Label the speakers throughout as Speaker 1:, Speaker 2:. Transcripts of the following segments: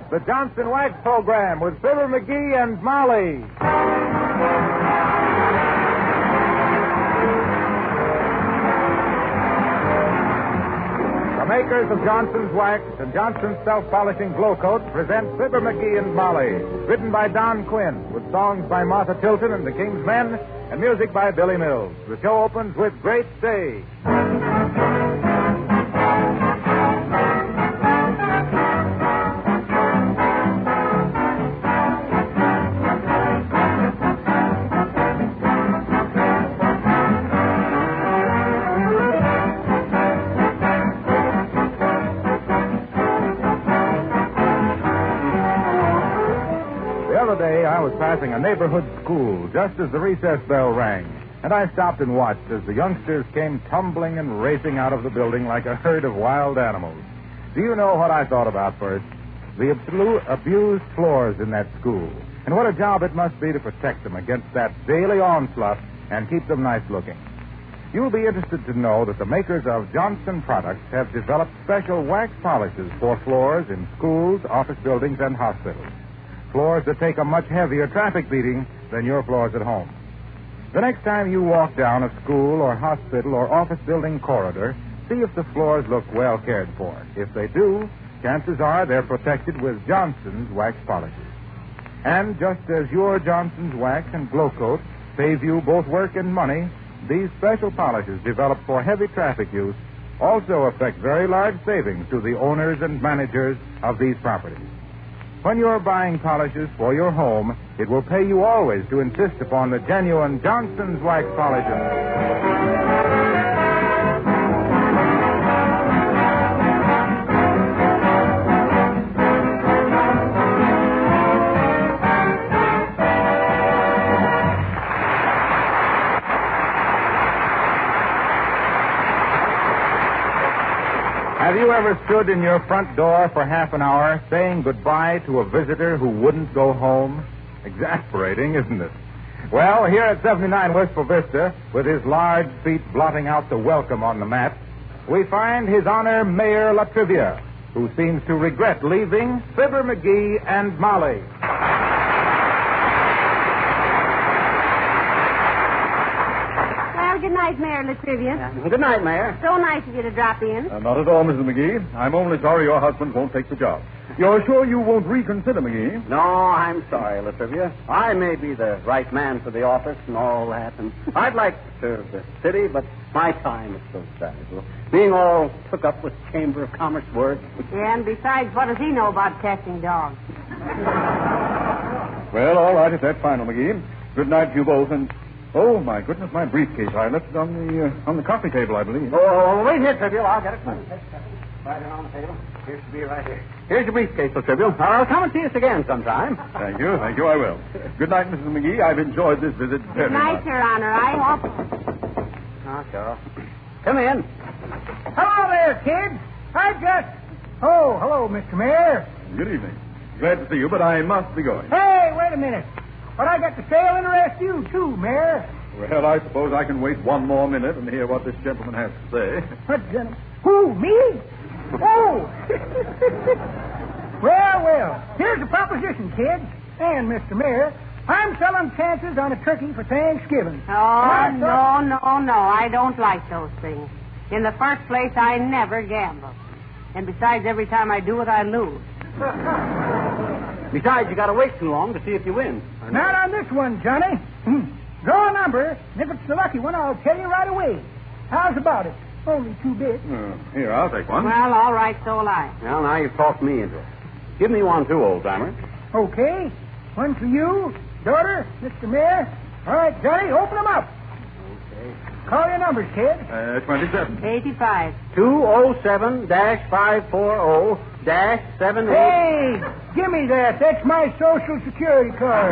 Speaker 1: the Johnson Wax Program with Fibber McGee and Molly. The makers of Johnson's Wax and Johnson's Self-Polishing Glow Coat present Fibber McGee and Molly, written by Don Quinn, with songs by Martha Tilton and the King's Men, and music by Billy Mills. The show opens with Great Day. I was passing a neighborhood school just as the recess bell rang, and I stopped and watched as the youngsters came tumbling and racing out of the building like a herd of wild animals. Do you know what I thought about first? The abused floors in that school, and what a job it must be to protect them against that daily onslaught and keep them nice looking. You'll be interested to know that the makers of Johnson products have developed special wax polishes for floors in schools, office buildings, and hospitals. Floors that take a much heavier traffic beating than your floors at home. The next time you walk down a school or hospital or office building corridor, see if the floors look well cared for. If they do, chances are they're protected with Johnson's Wax polishes. And just as your Johnson's Wax and Glow Coat save you both work and money, these special polishes developed for heavy traffic use also effect very large savings to the owners and managers of these properties. When you're buying polishes for your home, it will pay you always to insist upon the genuine Johnson's Wax polishes. Have you ever stood in your front door for half an hour saying goodbye to a visitor who wouldn't go home? Exasperating, isn't it? Well, here at 79 Wistful Vista, with his large feet blotting out the welcome on the mat, we find His Honor Mayor Latrivia, who seems to regret leaving Fibber McGee and Molly.
Speaker 2: Good night, Mayor Latrivia.
Speaker 3: Good night, Mayor.
Speaker 2: So nice of you to drop in.
Speaker 4: Not at all, Mrs. McGee. I'm only sorry your husband won't take the job. You're sure you won't reconsider, McGee?
Speaker 3: No, I'm sorry, Latrivia. I may be the right man for the office and all that, and I'd like to serve the city, but my time is so valuable. Being all took up with Chamber of Commerce work.
Speaker 2: Yeah, and besides, what does he know about testing dogs?
Speaker 4: Well, all right, if that's final, McGee. Good night to you both, and... Oh, my goodness, my briefcase. I left it on the coffee table, I believe.
Speaker 3: Oh, wait here, Trivial. I'll get it. Right on the table. Here should be right here. Here's your briefcase, Trivial. I'll come and see us again sometime.
Speaker 4: Thank you, I will. Good night, Mrs. McGee. I've enjoyed this visit very much.
Speaker 2: Good night, Your Honor. I hope...
Speaker 3: Oh, sure. Come in.
Speaker 5: Hello there, kids. Oh, hello, Mr. Mayor.
Speaker 4: Good evening. Glad to see you, but I must be going.
Speaker 5: Hey, wait a minute. What I got to say will interest you, too, Mayor.
Speaker 4: Well, I suppose I can wait one more minute and hear what this gentleman has to say.
Speaker 5: What gentleman? Who, me? Oh! Well, here's the proposition, kids. And, Mr. Mayor, I'm selling chances on a turkey for Thanksgiving.
Speaker 2: Oh, no. I don't like those things. In the first place, I never gamble. And besides, every time I do it, I lose.
Speaker 3: Besides, you got to wait too long to see if you win.
Speaker 5: Not on this one, Johnny. Draw a number, and if it's the lucky one, I'll tell you right away. How's about it? Only 2 bits.
Speaker 4: Here, I'll take one.
Speaker 2: Well, all right, so will I.
Speaker 3: Well, now you've talked me into it. Give me one, too, old-timer.
Speaker 5: Okay. One for you, daughter, Mr. Mayor. All right, Johnny, open them up.
Speaker 3: Okay.
Speaker 5: Call your numbers, kid.
Speaker 4: 27.
Speaker 2: 85.
Speaker 3: 207-540-78.
Speaker 5: Hey, give me that. That's my Social Security card.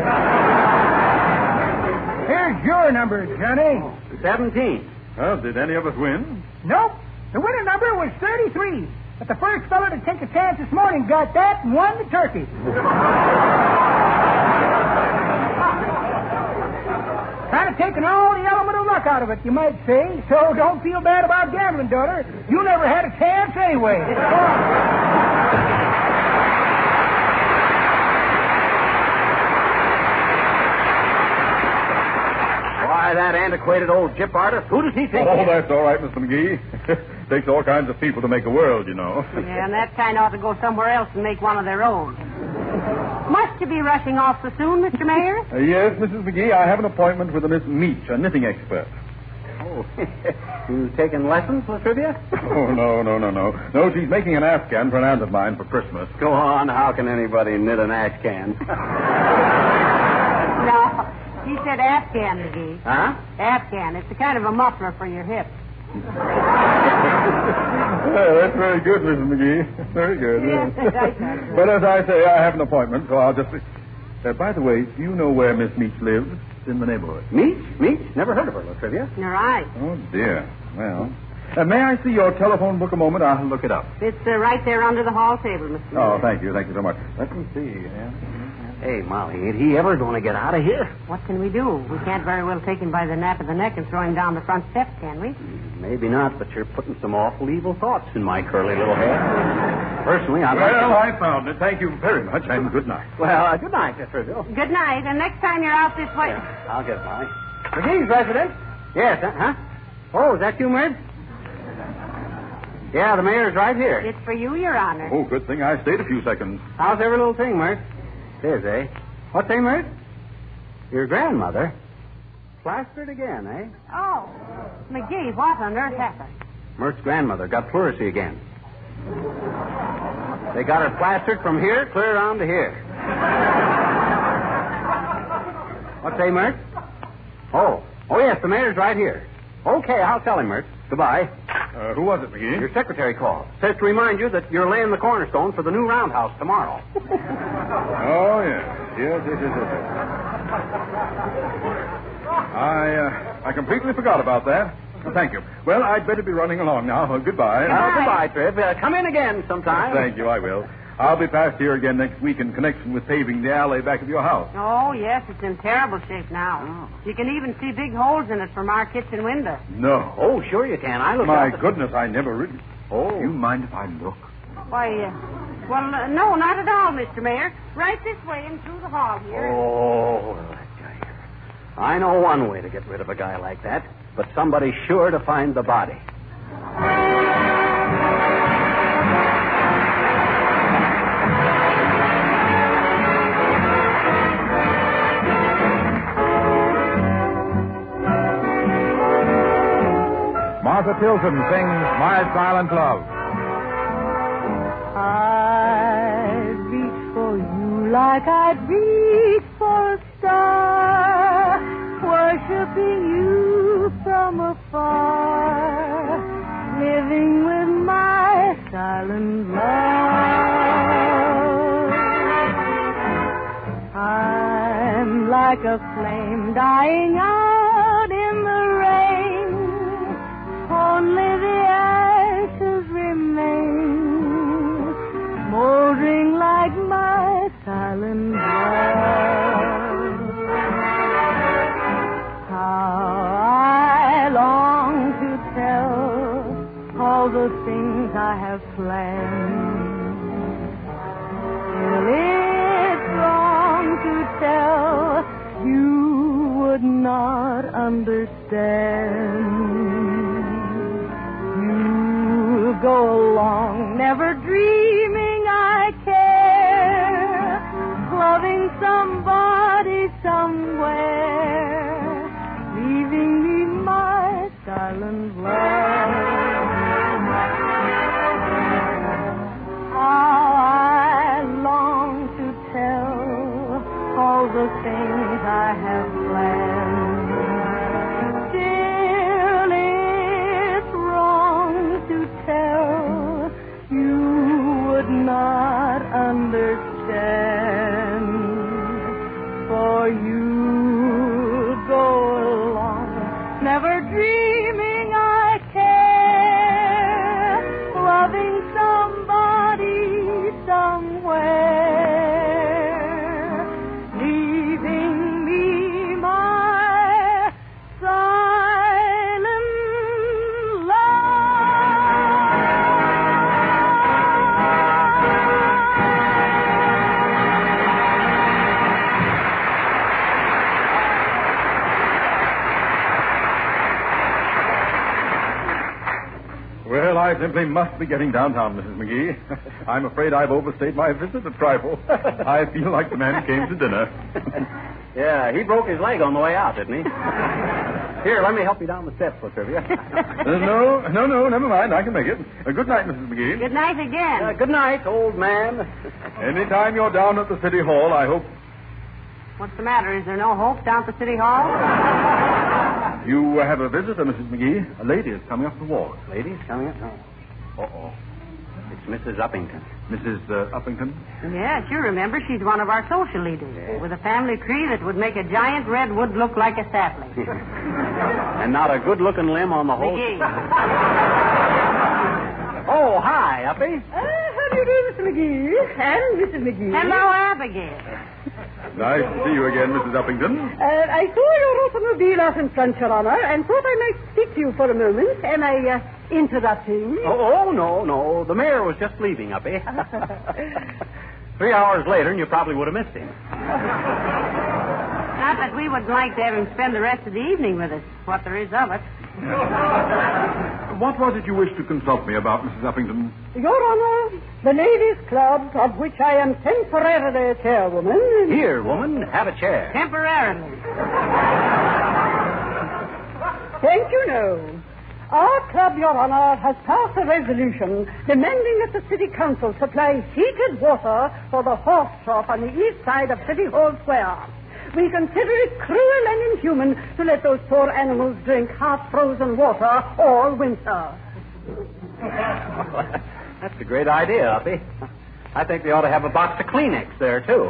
Speaker 5: Here's your number, Johnny.
Speaker 3: 17.
Speaker 4: Well, did any of us win?
Speaker 5: Nope. The winning number was 33. But the first fellow to take a chance this morning got that and won the turkey. Kind of taking all the element of luck out of it, you might say. So don't feel bad about gambling, daughter. You never had a chance anyway.
Speaker 3: antiquated old gyp artist. Who does he think?
Speaker 4: Oh, that's all right, Mr. McGee. Takes all kinds of people to make a world, you know.
Speaker 2: Yeah, and that kind ought to go somewhere else and make one of their own. Must you be rushing off so soon, Mr. Mayor?
Speaker 4: Yes, Mrs. McGee, I have an appointment with a Miss Meach, a knitting expert.
Speaker 3: Oh, you taking lessons, Latrivia?
Speaker 4: Oh, no. No, she's making an Afghan for an aunt of mine for Christmas.
Speaker 3: Go on. How can anybody knit an Afghan?
Speaker 2: No, he said Afghan, McGee.
Speaker 3: Huh?
Speaker 2: Afghan. It's a kind of a muffler for your hips.
Speaker 4: That's very good, Mrs. McGee. Very good.
Speaker 2: Yes, right.
Speaker 4: But as I say, I have an appointment, so I'll just... by the way, do you know where Miss Meach lives? In the neighborhood.
Speaker 3: Meach? Never heard of her, Latrivia.
Speaker 2: You're right.
Speaker 4: Oh, dear. Well, may I see your telephone book a moment? I'll look it up.
Speaker 2: It's right there under the hall table, Mr. Mayor.
Speaker 4: Oh, thank you so much. Let me see.
Speaker 3: Hey, Molly, ain't he ever going to get out of here?
Speaker 2: What can we do? We can't very well take him by the nape of the neck and throw him down the front steps, can we?
Speaker 3: Maybe not, but you're putting some awful evil thoughts in my curly little head. Personally, I
Speaker 4: found it. Thank you very much, and good night.
Speaker 3: Well, good night, Mr. Bill.
Speaker 2: Good night, and next time you're out this way...
Speaker 3: Yeah, I'll get Molly. McGee's residence? Yes, huh? Oh, is that you, Mert? Yeah, the mayor's right here.
Speaker 2: It's for you, Your Honor.
Speaker 4: Oh, good thing I stayed a few seconds.
Speaker 3: How's every little thing, Mert? It is, eh? What's that, Mert? Your grandmother? Plastered again, eh?
Speaker 2: Oh, McGee, what on earth happened?
Speaker 3: Mert's grandmother got pleurisy again. They got her plastered from here clear around to here. What's that, Mert? Oh, yes, the mayor's right here. Okay, I'll tell him, Mert. Goodbye.
Speaker 4: Who was it, McGee?
Speaker 3: Your secretary called. Says to remind you that you're laying the cornerstone for the new roundhouse tomorrow.
Speaker 4: Oh, yes. Yes. I completely forgot about that. Well, thank you. Well, I'd better be running along now. Goodbye.
Speaker 3: Goodbye, Trib. Come in again sometime.
Speaker 4: Thank you, I will. I'll be past here again next week in connection with paving the alley back of your house.
Speaker 2: Oh, yes, it's in terrible shape now.
Speaker 3: Oh.
Speaker 2: You can even see big holes in it from our kitchen window.
Speaker 4: No.
Speaker 3: Oh, sure you can. I look
Speaker 4: My
Speaker 3: out
Speaker 4: goodness, I never really...
Speaker 3: Oh.
Speaker 4: Do you mind if I look?
Speaker 2: Why, no, not at all, Mr. Mayor. Right this way and through the hall here.
Speaker 3: Oh, well, that guy. I know one way to get rid of a guy like that, but somebody's sure to find the body.
Speaker 1: Martha Tilton sings My Silent Love.
Speaker 6: I'd reach for you like I'd reach for a star, worshiping you from afar, living with my silent love. I'm like a flame dying out in the rain, only the ashes remain, moldering like my silent love. How I long to tell all the things I have planned. Still, it's wrong to tell, you would not understand. Go along, never dreaming I care, loving somebody somewhere, leaving me my silent love. How I long to tell all the things I have planned. Tell, you would not understand, for you go along, never dreaming I care, loving somebody somewhere, leaving me my silent love.
Speaker 4: simply must be getting downtown, Mrs. McGee. I'm afraid I've overstayed my visit a trifle. I feel like the man who came to dinner.
Speaker 3: Yeah, he broke his leg on the way out, didn't he? Here, let me help you down the steps, Latrivia.
Speaker 4: No, never mind. I can make it. Good night, Mrs. McGee.
Speaker 2: Good night again.
Speaker 3: Good night, old man.
Speaker 4: Anytime you're down at the City Hall, I hope...
Speaker 2: What's the matter? Is there no hope down at the City Hall?
Speaker 4: You have a visitor, Mrs. McGee. A lady is coming up the walk.
Speaker 3: Ladies coming up? No. Uh-oh. It's Mrs. Uppington.
Speaker 4: Mrs. Uppington?
Speaker 2: Yes, you remember. She's one of our social leaders. Yeah. With a family tree that would make a giant redwood look like a sapling.
Speaker 3: And not a good-looking limb on the whole...
Speaker 2: McGee.
Speaker 3: Oh, hi, Uppy.
Speaker 6: How do you do, Mr. McGee? And Mrs. McGee.
Speaker 2: Hello, Abigail.
Speaker 4: Nice to see you again, Mrs. Uppington.
Speaker 6: I saw your automobile out in front, Your Honor, and thought I might speak to you for a moment. Am I interrupting?
Speaker 3: Oh, no. The mayor was just leaving, Uppy. 3 hours later, and you probably would have missed him.
Speaker 2: Not that we would like to have him spend the rest of the evening with us, what there is of it.
Speaker 4: What was it you wished to consult me about, Mrs. Uppington?
Speaker 6: Your Honor, the Ladies' Club, of which I am temporarily chairwoman...
Speaker 3: Here, woman, have a chair.
Speaker 2: Temporarily.
Speaker 6: Thank you, no. Our club, Your Honor, has passed a resolution demanding that the City Council supply heated water for the horse shop on the east side of City Hall Square. We consider it cruel and inhuman to let those poor animals drink half-frozen water all winter.
Speaker 3: That's a great idea, Uppy. I think they ought to have a box of Kleenex there, too.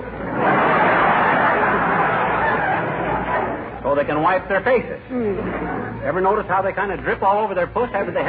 Speaker 3: So they can wipe their faces. Ever notice how they kind of drip all over their puss after they have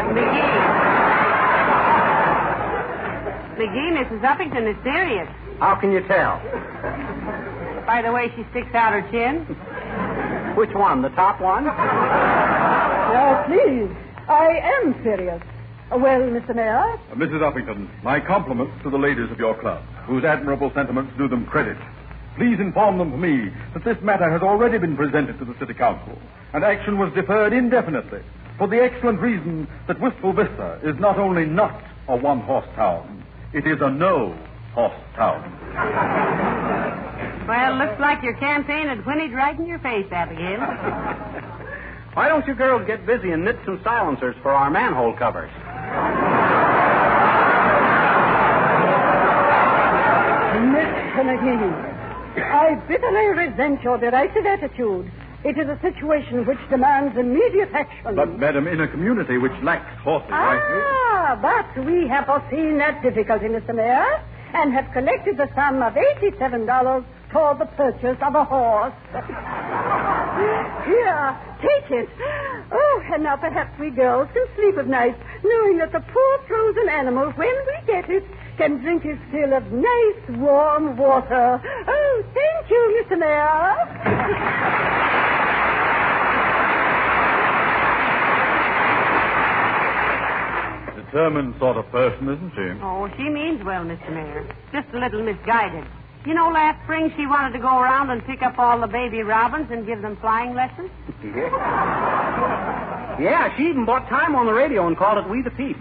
Speaker 2: McGee, Mrs. Uppington is serious.
Speaker 3: How can you tell?
Speaker 2: By the way she sticks out her chin.
Speaker 3: Which one, the top one?
Speaker 6: Now, please, I am serious. Well, Mr. Mayor?
Speaker 4: Mrs. Uppington, my compliments to the ladies of your club, whose admirable sentiments do them credit. Please inform them for me that this matter has already been presented to the City Council, and action was deferred indefinitely for the excellent reason that Wistful Vista is not only not a one-horse town, it is a no-horse town.
Speaker 2: Well, looks like your campaign had whinnied right in your face, Abigail.
Speaker 3: Why don't you girls get busy and knit some silencers for our manhole covers?
Speaker 6: Mr. McGee, I bitterly resent your derisive attitude. It is a situation which demands immediate action.
Speaker 4: But, madam, in a community which lacks horses...
Speaker 6: But we have foreseen that difficulty, Mr. Mayor, and have collected the sum of $87 toward the purchase of a horse. Here, take it. Oh, and now perhaps we girls can sleep at night, knowing that the poor frozen animal, when we get it, can drink his fill of nice, warm water. Oh, thank you, Mr. Mayor.
Speaker 4: Determined sort of person, isn't she?
Speaker 2: Oh, she means well, Mr. Mayor. Just a little misguided. You know, last spring she wanted to go around and pick up all the baby robins and give them flying lessons.
Speaker 3: Yeah, she even bought time on the radio and called it We the Peep.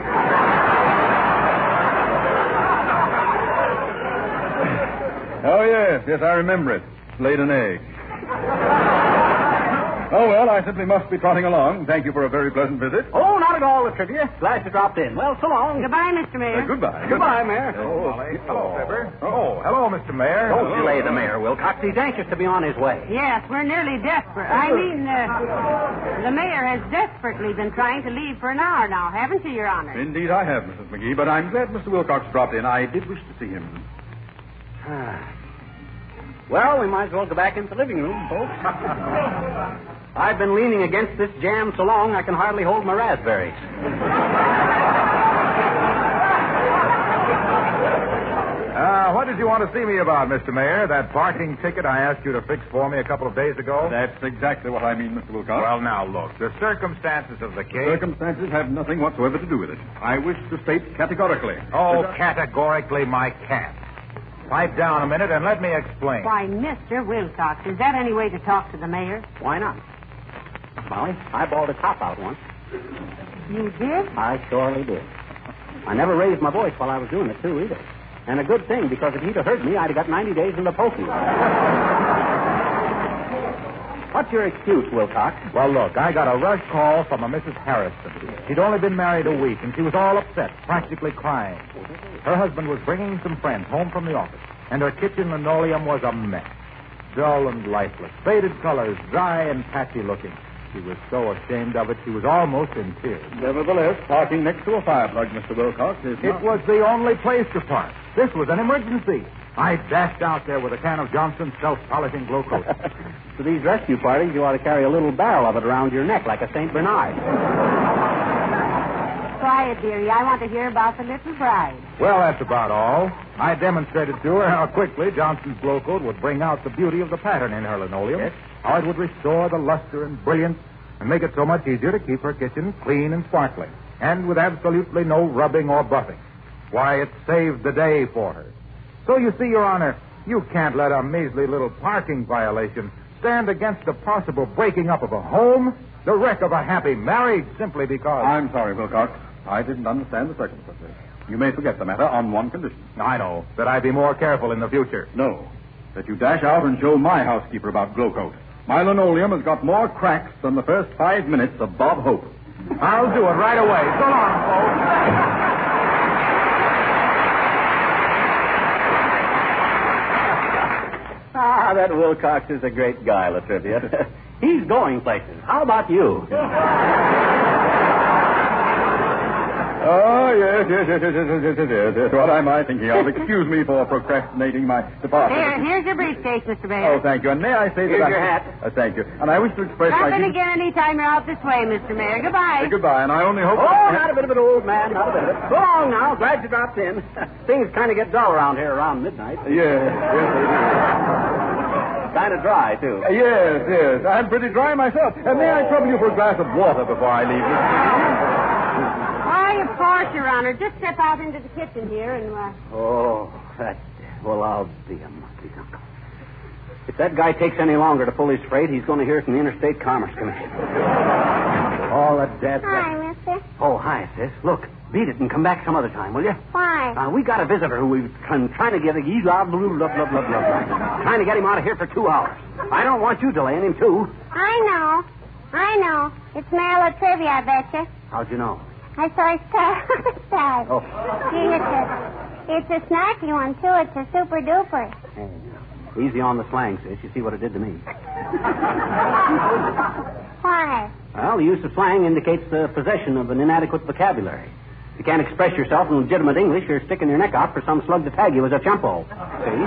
Speaker 4: Oh, yes, I remember it. Laid an egg. Oh, well, I simply must be trotting along. Thank you for a very pleasant visit.
Speaker 3: Oh, not at all, Latrivia. Glad you dropped in. Well, so long.
Speaker 2: Goodbye, Mr. Mayor.
Speaker 4: Goodbye.
Speaker 3: Goodbye, Mayor.
Speaker 1: Hello, Fibber. Oh, hello, Mr. Mayor.
Speaker 3: Don't delay the mayor, Wilcox. He's anxious to be on his way.
Speaker 2: Yes, we're nearly desperate. I mean, the mayor has desperately been trying to leave for an hour now, haven't you, Your Honor?
Speaker 4: Indeed, I have, Mrs. McGee, but I'm glad Mr. Wilcox dropped in. I did wish to see him.
Speaker 3: Well, we might as well go back into the living room, folks. I've been leaning against this jam so long I can hardly hold my raspberries.
Speaker 1: What did you want to see me about, Mr. Mayor? That parking ticket I asked you to fix for me a couple of days ago?
Speaker 4: That's exactly what I mean, Mr. Wilcox.
Speaker 1: Well, now, look. The circumstances of the case...
Speaker 4: Circumstances have nothing whatsoever to do with it. I wish to state categorically.
Speaker 1: Oh, categorically, my cat. Pipe down a minute and let me explain.
Speaker 2: Why, Mr. Wilcox, is that any way to talk to the mayor?
Speaker 3: Why not? Molly, I balled a top out once.
Speaker 2: You did?
Speaker 3: I surely did. I never raised my voice while I was doing it, too, either. And a good thing, because if he'd have heard me, I'd have got 90 days in the pokey. What's your excuse, Wilcox?
Speaker 1: Well, look, I got a rush call from a Mrs. Harrison. She'd only been married a week, and she was all upset, practically crying. Her husband was bringing some friends home from the office, and her kitchen linoleum was a mess. Dull and lifeless, faded colors, dry and patchy looking. She was so ashamed of it, she was almost in tears.
Speaker 4: Nevertheless, parking next to a fire plug, Mr. Wilcox, is
Speaker 1: It was the only place to park. This was an emergency. I dashed out there with a can of Johnson's self-polishing glow coat.
Speaker 3: For these rescue parties, you ought to carry a little barrel of it around your neck like a St. Bernard.
Speaker 2: Quiet, dearie. I want to hear about the little bride.
Speaker 1: Well, that's about all. I demonstrated to her how quickly Johnson's glow coat would bring out the beauty of the pattern in her linoleum.
Speaker 3: Yes.
Speaker 1: How it would restore the luster and brilliance and make it so much easier to keep her kitchen clean and sparkling. And with absolutely no rubbing or buffing. Why, it saved the day for her. So you see, Your Honor, you can't let a measly little parking violation stand against the possible breaking up of a home, the wreck of a happy marriage, simply because...
Speaker 4: I'm sorry, Wilcox. I didn't understand the circumstances. You may forget the matter on one condition.
Speaker 1: I know, that I be more careful in the future.
Speaker 4: No, that you dash out and show my housekeeper about glow coat. My linoleum has got more cracks than the first 5 minutes of Bob Hope.
Speaker 1: I'll do it right away. So long, folks.
Speaker 3: That Wilcox is a great guy, Latrivia. He's going places. How about you?
Speaker 4: Oh, yes. What am I thinking of? Excuse me for procrastinating my departure.
Speaker 2: Here's your briefcase, Mr.
Speaker 4: Oh,
Speaker 2: Mayor.
Speaker 4: thank you. And may I say
Speaker 3: Here's
Speaker 4: that...
Speaker 3: your hat.
Speaker 4: Thank you. And I wish to express
Speaker 2: Drop
Speaker 4: my...
Speaker 2: in again any time you're out this way, Mr. Mayor. Goodbye.
Speaker 4: Goodbye, and I only hope...
Speaker 3: Oh, not a bit of it, old man. Not a bit of it. So long now. Glad you dropped in. Things kind of get dull around here around midnight.
Speaker 4: Yes.
Speaker 3: Kind of dry, too.
Speaker 4: Yes. I'm pretty dry myself. And may I trouble you for a glass of water before I leave you?
Speaker 2: Why, of course, Your Honor. Just step out into the kitchen here and...
Speaker 3: Oh, well, I'll be a monkey's uncle. If that guy takes any longer to pull his freight, he's going to hear from the Interstate Commerce Commission. All the dead...
Speaker 7: Hi, mister.
Speaker 3: Oh, hi, sis. Look, beat it and come back some other time, will you?
Speaker 7: Why?
Speaker 3: We got a visitor who we've been trying to get trying to get him out of here for 2 hours. I don't want you delaying him, too.
Speaker 7: I know. It's Mayor Latrivia, I betcha.
Speaker 3: How'd you know?
Speaker 7: I saw his car outside.
Speaker 3: Oh.
Speaker 7: Gee, it's a snarky one, too. It's a super duper.
Speaker 3: Easy on the slang, sis. You see what it did to me.
Speaker 7: Why?
Speaker 3: Well, the use of slang indicates the possession of an inadequate vocabulary. If you can't express yourself in legitimate English, you're sticking your neck out for some slug to tag you as a chumpo. See?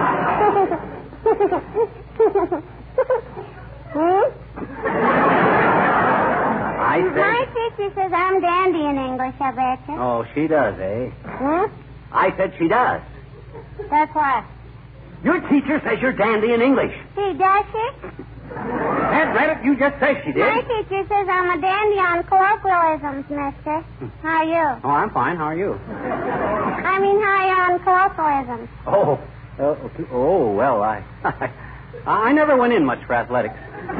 Speaker 3: I said...
Speaker 7: My teacher says I'm dandy in English, I betcha.
Speaker 3: Oh, she does, eh?
Speaker 7: Hmm?
Speaker 3: I said she does.
Speaker 7: That's what?
Speaker 3: Your teacher says you're dandy in English.
Speaker 7: She does, she?
Speaker 3: Aunt Rabbit, you just said she did.
Speaker 7: My teacher says I'm a dandy on colloquialisms, mister. How are you?
Speaker 3: Oh, I'm fine. How are you?
Speaker 7: I mean, how are you on colloquialisms?
Speaker 3: Well, I never went in much for athletics.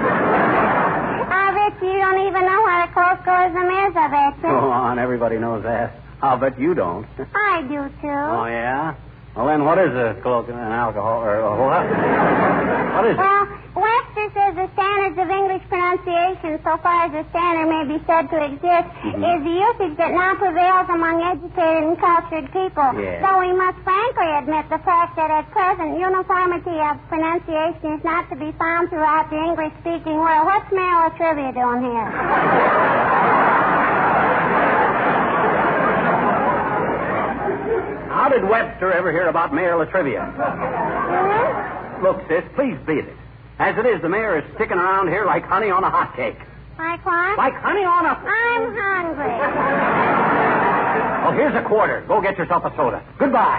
Speaker 7: I bet you don't even know what a colloquialism is, I bet you.
Speaker 3: Go on, everybody knows that. I'll bet you don't.
Speaker 7: I do, too.
Speaker 3: Oh, yeah? Well, then what is a colloquialism? An alcohol or what? What is it?
Speaker 7: Well, Webster says the standards of English pronunciation, so far as the standard may be said to exist, is the usage that now prevails among educated and cultured people.
Speaker 3: Yeah.
Speaker 7: Though we must frankly admit the fact that at present uniformity of pronunciation is not to be found throughout the English-speaking world. What's Mayor Latrivia doing here?
Speaker 3: How did Webster ever hear about Mayor Latrivia? Look, sis, please beat it. As it is, the mayor is sticking around here like honey on a hot cake.
Speaker 7: Like what?
Speaker 3: Like honey on a...
Speaker 7: I'm hungry.
Speaker 3: Well, here's a quarter. Go get yourself a soda. Goodbye.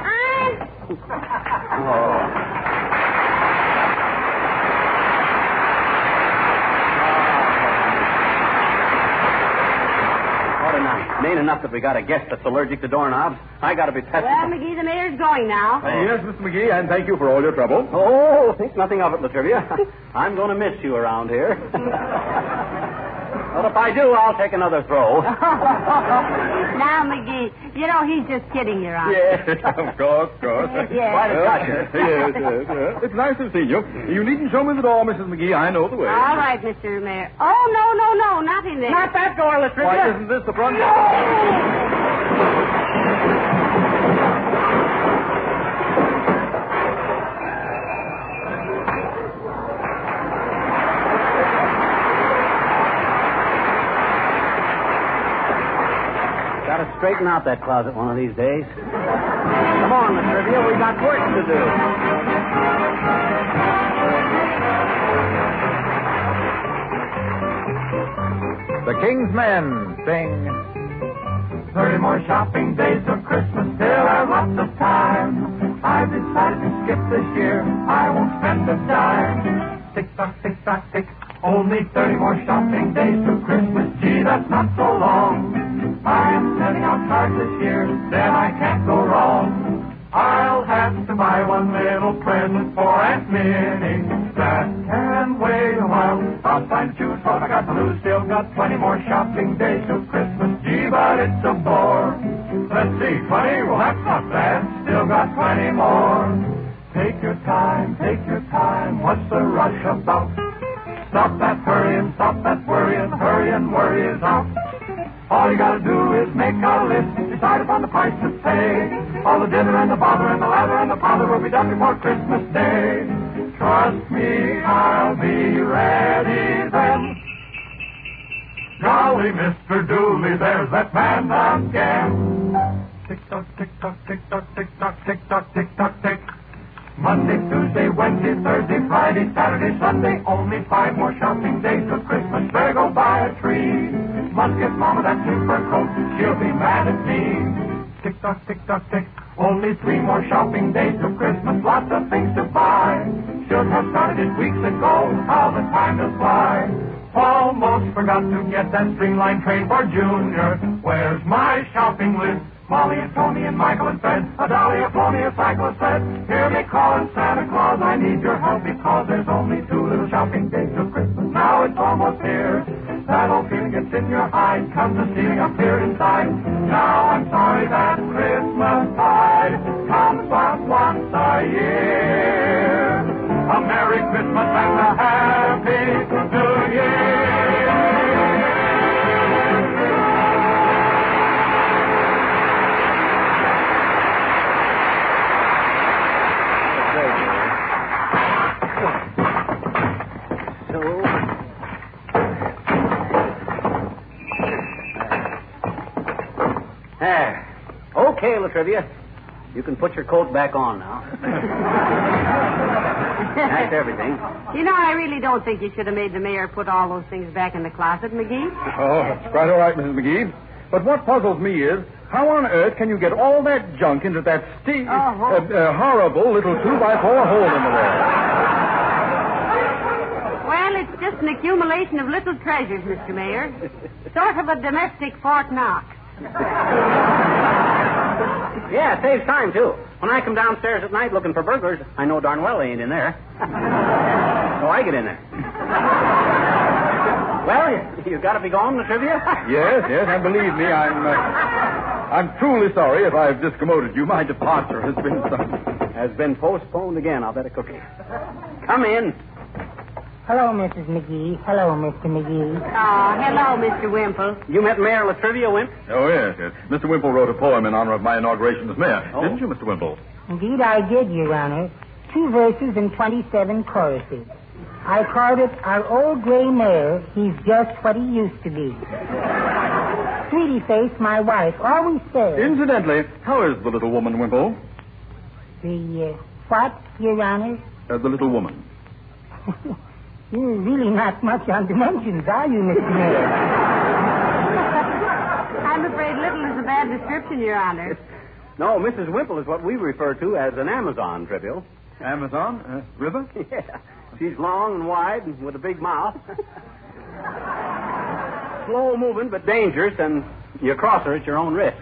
Speaker 3: What a night. It ain't enough that we got a guest that's allergic to doorknobs. I got to be tested.
Speaker 2: Well, McGee, the mayor's going now.
Speaker 4: Yes, Mr. McGee, and thank you for all your trouble.
Speaker 3: Oh, think nothing of it, Latrivia. I'm going to miss you around here. Well, if I do, I'll take another throw.
Speaker 2: Now, McGee, you know he's just kidding, Your Honor.
Speaker 4: Yes, of course.
Speaker 2: Yes.
Speaker 3: Quite a gotcha.
Speaker 4: Yes. It's nice to see you. You needn't show me the door, Mrs. McGee. I know the way.
Speaker 2: All right, Mr. Mayor. Oh, no, not in there.
Speaker 5: Not that door, Latrivia.
Speaker 4: Why, isn't this the front door?
Speaker 3: Gotta straighten out that closet one of these days. Come on, Latrivia, we got work to do.
Speaker 1: The King's Men sing
Speaker 8: 30 more shopping days of Christmas, still have lots of time. I've decided to skip this year, I won't spend a dime. Tick-tock, tick-tock, tick, only 30 more shopping days to Christmas. Gee, that's not so long. I am sending out cards this year, then I can't go wrong. I'll have to buy one little present for Aunt Minnie. That can wait a while. I'll find shoes what I got to lose. Still got 20 more shopping days to Christmas. Gee, but it's a bore. Let's see, 20? Well, that's not bad. Still got 20 more. Take your time, what's the rush about? Stop that hurrying, stop that worrying, hurry and worry is out. All you gotta do is make a list, decide upon the price to pay. All the dinner and the bother and the lather and the pother will be done before Christmas Day. Trust me, I'll be ready then. Golly, Mr. Dooley, there's that man again. Tick-tock, tick-tock, tick-tock, tick-tock, tick-tock, tick-tock, tick. Monday, Tuesday, Wednesday, Thursday, Friday, Saturday, Sunday. Only 5 more shopping days till Christmas. Better go buy a tree. Must get Mama that new fur coat. She'll be mad at me. Tick-tock, tick-tock, tick. Only 3 more shopping days till Christmas. Lots of things to buy. Should have started it weeks ago. How the time does fly. Almost forgot to get that stringline train for Junior. Where's my shopping list? Molly and Tony and Michael and Fred, a dolly, a pony, a cycle, a sled. Hear me calling Santa Claus, I need your help because there's only 2 little shopping days till Christmas. Now it's almost here. That old feeling gets in your hide, comes the stealing up here inside. Now I'm sorry that Christmas tide comes but once a year. A Merry Christmas and a Happy New Year.
Speaker 3: Okay, Latrivia. You can put your coat back on now. That's everything.
Speaker 2: You know, I really don't think you should have made the mayor put all those things back in the closet, McGee.
Speaker 4: Oh, that's quite all right, Mrs. McGee. But what puzzles me is, how on earth can you get all that junk into that horrible little 2x4 hole in the wall?
Speaker 2: Well, it's just an accumulation of little treasures, Mr. Mayor. Sort of a domestic Fort Knox.
Speaker 3: Yeah, it saves time, too. When I come downstairs at night looking for burglars, I know darn well they ain't in there. So I get in there. Well, you got to be gone, Latrivia?
Speaker 4: Yes, and believe me, I'm truly sorry if I've discommoded you. My departure has been
Speaker 3: postponed again. I'll bet a cookie. Come in.
Speaker 9: Hello, Mrs. McGee. Hello, Mr. McGee.
Speaker 2: Oh, hello, Mr. Wimple.
Speaker 3: You met Mayor Latrivia, Wimp?
Speaker 4: Oh, yes. Mr. Wimple wrote a poem in honor of my inauguration as mayor.
Speaker 3: Oh.
Speaker 4: Didn't you, Mr. Wimple?
Speaker 9: Indeed, I did, Your Honor. 2 verses and 27 choruses. I called it Our Old Gray Mayor, He's Just What He Used to Be. Sweetie Face, my wife, always says...
Speaker 4: Incidentally, how is the little woman, Wimple?
Speaker 9: The, what, Your Honor?
Speaker 4: The little woman.
Speaker 9: You're really not much on dimensions, are you, Mr. Mayor?
Speaker 2: I'm afraid little is a bad description, Your Honor.
Speaker 3: No, Mrs. Wimple is what we refer to as an Amazon, Trivial.
Speaker 4: Amazon? River?
Speaker 3: Yeah. She's long and wide and with a big mouth. Slow moving, but dangerous, and you cross her at your own risk.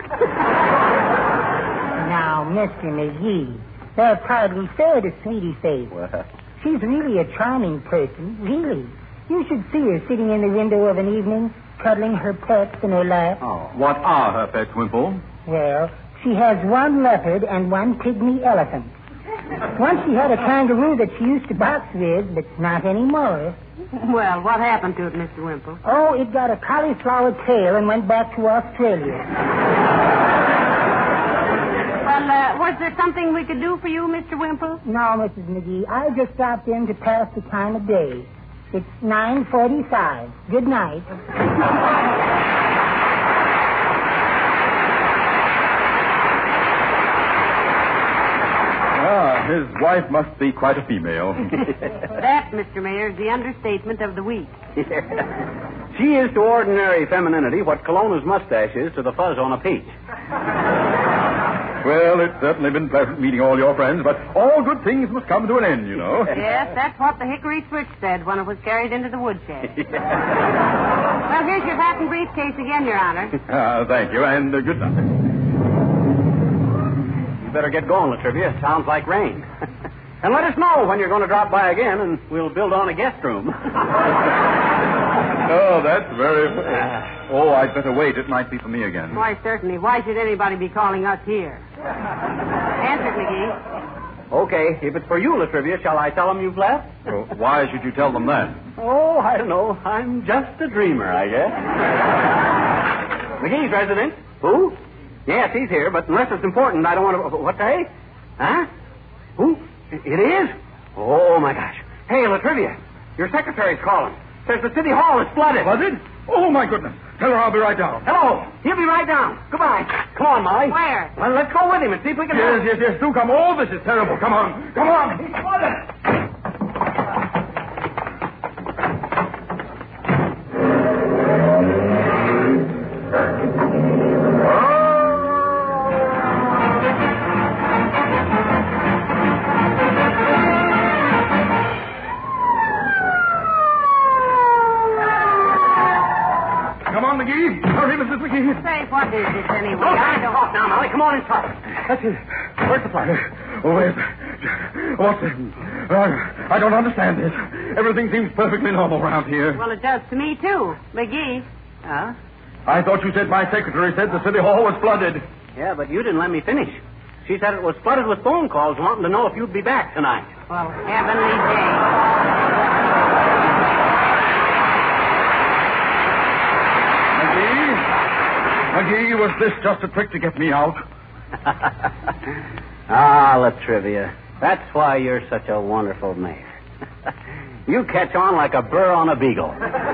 Speaker 9: Now, Mr. McGee, that's hardly fair to Sweetie Face.
Speaker 3: Well...
Speaker 9: She's really a charming person, really. You should see her sitting in the window of an evening, cuddling her pets in her lap.
Speaker 3: Oh.
Speaker 4: What are her pets, Wimple?
Speaker 9: Well, she has one leopard and one pygmy elephant. Once she had a kangaroo that she used to box with, but not anymore.
Speaker 2: Well, what happened to it, Mr. Wimple?
Speaker 9: Oh, it got a cauliflower tail and went back to Australia.
Speaker 2: Well, was there something we could do for you, Mr. Wimple?
Speaker 9: No, Mrs. McGee. I just stopped in to pass the time of day. It's 9:45. Good night.
Speaker 4: His wife must be quite a female.
Speaker 2: That, Mr. Mayor, is the understatement of the week.
Speaker 3: She is to ordinary femininity what Cologne's mustache is to the fuzz on a peach.
Speaker 4: Well, it's certainly been pleasant meeting all your friends, but all good things must come to an end, you know.
Speaker 2: Yes, that's what the hickory switch said when it was carried into the woodshed. Well, here's your hat and briefcase again, Your Honor.
Speaker 4: Thank you, and good night.
Speaker 3: Better get going, Latrivia. Sounds like rain. And let us know when you're going to drop by again, and we'll build on a guest room.
Speaker 4: Oh, that's very... Oh, I'd better wait. It might be for me again.
Speaker 2: Why, certainly. Why should anybody be calling us here? Answer it, McGee.
Speaker 3: Okay, if it's for you, Latrivia, shall I tell them you've left?
Speaker 4: Well, why should you tell them that?
Speaker 3: Oh, I don't know. I'm just a dreamer, I guess. McGee's resident. Who? Yes, he's here, but unless it's important, I don't want to... What, say? Huh? Who? It is? Oh, my gosh. Hey, Latrivia, your secretary's calling. Says the city hall is flooded.
Speaker 4: Flooded? Oh, my goodness. Tell her I'll be right down.
Speaker 3: Hello. He'll be right down. Goodbye. Come on, Molly.
Speaker 2: Where?
Speaker 3: Well, let's go with him and see if we can...
Speaker 4: Yes. Do come. Oh, this is terrible. Come on. Come on. He's flooded. Hurry, Mrs. McGee.
Speaker 2: Say, what is this anyway?
Speaker 3: I don't... Talk now, Molly. Come on inside.
Speaker 4: That's it. Where's the fire? Oh, where's... What's it? I don't understand this. Everything seems perfectly normal around here.
Speaker 2: Well, it does to me, too. McGee.
Speaker 3: Huh?
Speaker 4: I thought you said my secretary said the city hall was flooded.
Speaker 3: Yeah, but you didn't let me finish. She said it was flooded with phone calls wanting to know if you'd be back tonight.
Speaker 2: Well, heavenly day.
Speaker 4: McGee, was this just a trick to get me out?
Speaker 3: Latrivia. That's why you're such a wonderful mayor. You catch on like a burr on a beagle.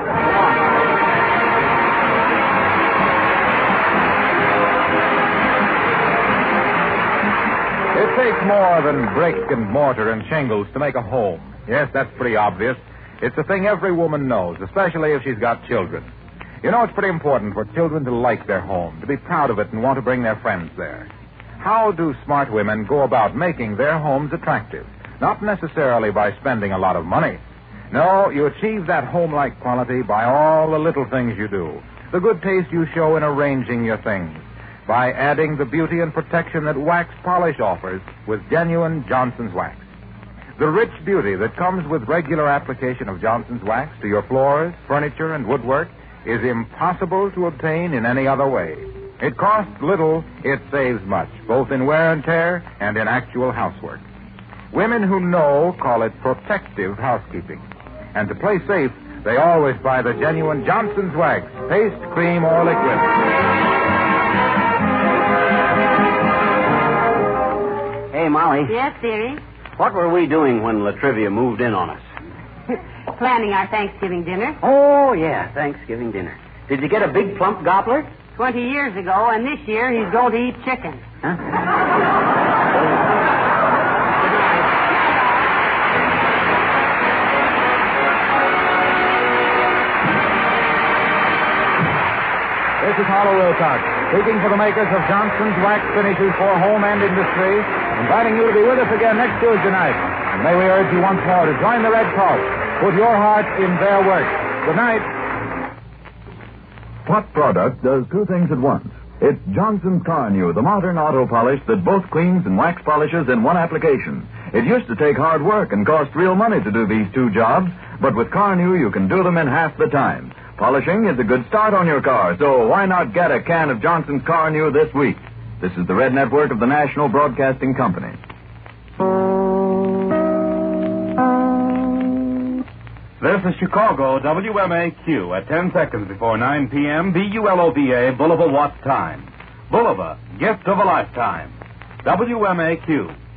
Speaker 1: It takes more than brick and mortar and shingles to make a home. Yes, that's pretty obvious. It's a thing every woman knows, especially if she's got children. You know, it's pretty important for children to like their home, to be proud of it and want to bring their friends there. How do smart women go about making their homes attractive? Not necessarily by spending a lot of money. No, you achieve that home-like quality by all the little things you do. The good taste you show in arranging your things. By adding the beauty and protection that wax polish offers with genuine Johnson's wax. The rich beauty that comes with regular application of Johnson's wax to your floors, furniture, and woodwork is impossible to obtain in any other way. It costs little, it saves much, both in wear and tear and in actual housework. Women who know call it protective housekeeping. And to play safe, they always buy the genuine Johnson's wax, paste, cream, or liquid.
Speaker 3: Hey, Molly.
Speaker 2: Yes, dearie?
Speaker 3: What were we doing when Latrivia moved in on us?
Speaker 2: Planning our Thanksgiving dinner.
Speaker 3: Oh, yeah, Thanksgiving dinner. Did you get a big plump gobbler?
Speaker 2: 20 years ago, and this year he's going to eat chicken.
Speaker 3: Huh?
Speaker 1: This is Harlow Wilcox, speaking for the makers of Johnson's Wax Finishes for Home and Industry, inviting you to be with us again next Tuesday night. And may we urge you once more to join the Red Cross. Put your heart in their work. Good night.
Speaker 10: What product does two things at once? It's Johnson's Carnu, the modern auto polish that both cleans and wax polishes in one application. It used to take hard work and cost real money to do these two jobs, but with Carnu you can do them in half the time. Polishing is a good start on your car, so why not get a can of Johnson's Car New this week? This is the Red Network of the National Broadcasting Company.
Speaker 11: This is Chicago, WMAQ, at 10 seconds before 9 p.m., BULOVA, Bulova Watts Time. Bulova, gift of a lifetime. WMAQ.